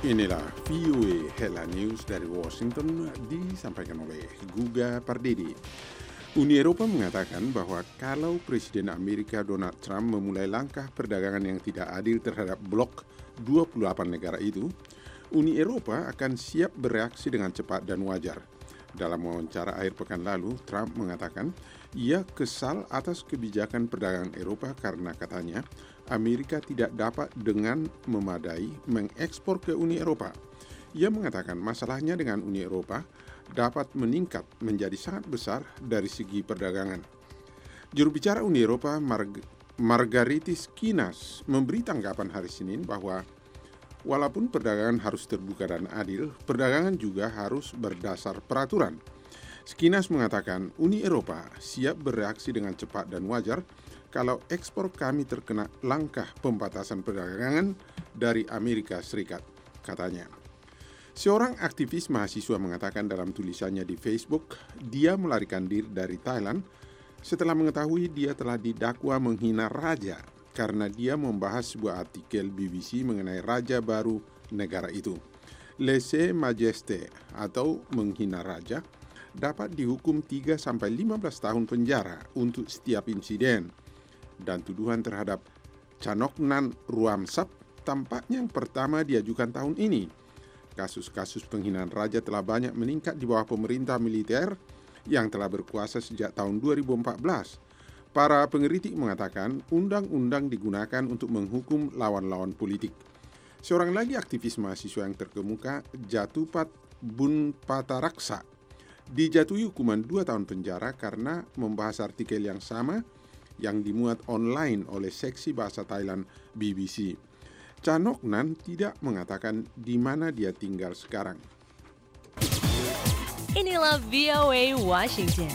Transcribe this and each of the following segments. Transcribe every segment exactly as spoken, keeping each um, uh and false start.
Inilah V O A Headline News dari Washington disampaikan oleh Guga Pardede. Uni Eropa mengatakan bahwa kalau Presiden Amerika Donald Trump memulai langkah perdagangan yang tidak adil terhadap blok dua puluh delapan negara itu, Uni Eropa akan siap bereaksi dengan cepat dan wajar. Dalam wawancara akhir pekan lalu, Trump mengatakan ia kesal atas kebijakan perdagangan Eropa karena katanya Amerika tidak dapat dengan memadai mengekspor ke Uni Eropa. Ia mengatakan masalahnya dengan Uni Eropa dapat meningkat menjadi sangat besar dari segi perdagangan. Juru bicara Uni Eropa Marg- Margaritis Kinas memberi tanggapan hari Senin bahwa walaupun perdagangan harus terbuka dan adil, perdagangan juga harus berdasar peraturan. Skinas mengatakan Uni Eropa siap bereaksi dengan cepat dan wajar kalau ekspor kami terkena langkah pembatasan perdagangan dari Amerika Serikat, katanya. Seorang aktivis mahasiswa mengatakan dalam tulisannya di Facebook, dia melarikan diri dari Thailand setelah mengetahui dia telah didakwa menghina raja karena dia membahas sebuah artikel B B C mengenai raja baru negara itu. Lese Majeste atau menghina raja dapat dihukum tiga sampai lima belas tahun penjara untuk setiap insiden. Dan tuduhan terhadap Canoknan Ruamsap tampaknya yang pertama diajukan tahun ini. Kasus-kasus penghinaan raja telah banyak meningkat di bawah pemerintah militer yang telah berkuasa sejak tahun dua ribu empat belas. Para pengkritik mengatakan undang-undang digunakan untuk menghukum lawan-lawan politik. Seorang lagi aktivis mahasiswa yang terkemuka, Jatupat Bunpataraksa, dijatuhi hukuman dua tahun penjara karena membahas artikel yang sama yang dimuat online oleh seksi bahasa Thailand B B C. Canoknan tidak mengatakan di mana dia tinggal sekarang. Inilah V O A Washington.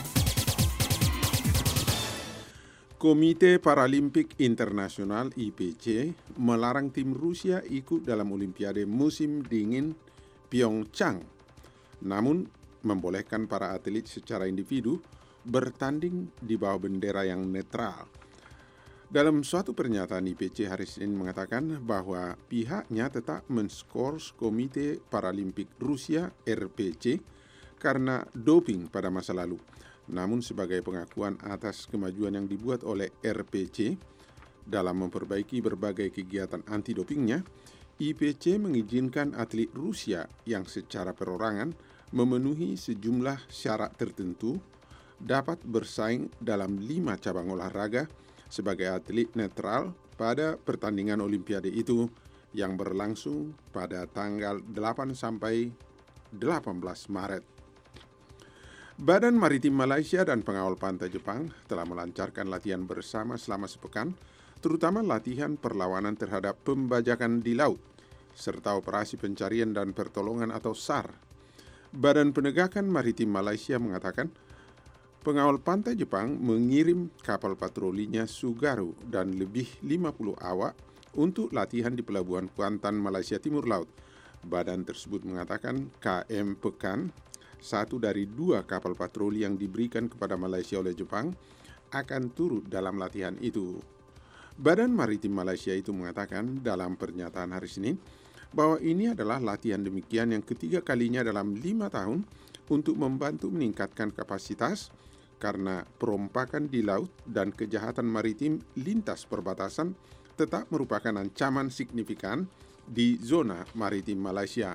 Komite Paralimpik Internasional I P C melarang tim Rusia ikut dalam Olimpiade musim dingin Pyeongchang, namun membolehkan para atlet secara individu bertanding di bawah bendera yang netral. Dalam suatu pernyataan I P C hari Senin mengatakan bahwa pihaknya tetap menskors Komite Paralimpik Rusia R P C karena doping pada masa lalu. Namun sebagai pengakuan atas kemajuan yang dibuat oleh R P C dalam memperbaiki berbagai kegiatan anti-dopingnya, I P C mengizinkan atlet Rusia yang secara perorangan memenuhi sejumlah syarat tertentu dapat bersaing dalam lima cabang olahraga sebagai atlet netral pada pertandingan Olimpiade itu yang berlangsung pada tanggal delapan sampai delapan belas Maret. Badan Maritim Malaysia dan Pengawal Pantai Jepang telah melancarkan latihan bersama selama sepekan, terutama latihan perlawanan terhadap pembajakan di laut, serta operasi pencarian dan pertolongan atau S A R. Badan Penegakan Maritim Malaysia mengatakan, Pengawal Pantai Jepang mengirim kapal patrolinya Sugaru dan lebih lima puluh awak untuk latihan di Pelabuhan Kuantan, Malaysia Timur Laut. Badan tersebut mengatakan K M Pekan, satu dari dua kapal patroli yang diberikan kepada Malaysia oleh Jepang, akan turut dalam latihan itu. Badan Maritim Malaysia itu mengatakan dalam pernyataan hari Senin bahwa ini adalah latihan demikian yang ketiga kalinya dalam lima tahun untuk membantu meningkatkan kapasitas karena perompakan di laut dan kejahatan maritim lintas perbatasan tetap merupakan ancaman signifikan di zona maritim Malaysia.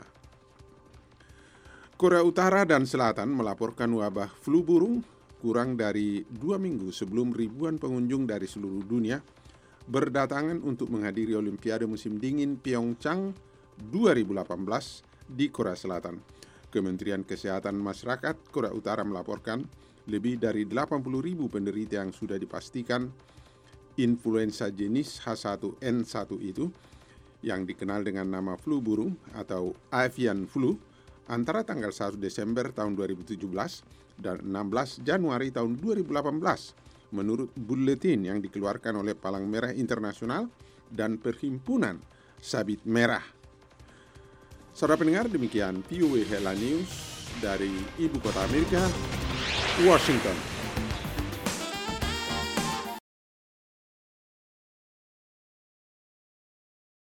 Korea Utara dan Selatan melaporkan wabah flu burung kurang dari dua minggu sebelum ribuan pengunjung dari seluruh dunia berdatangan untuk menghadiri Olimpiade musim dingin Pyeongchang dua ribu delapan belas di Korea Selatan. Kementerian Kesehatan Masyarakat Korea Utara melaporkan lebih dari delapan puluh ribu penderita yang sudah dipastikan influenza jenis H satu N satu itu yang dikenal dengan nama flu burung atau avian flu antara tanggal satu Desember tahun dua ribu tujuh belas dan enam belas Januari tahun dua ribu delapan belas menurut buletin yang dikeluarkan oleh Palang Merah Internasional dan Perhimpunan Sabit Merah. Saudara pendengar, demikian V O A Headline News dari Ibu Kota Amerika, Washington.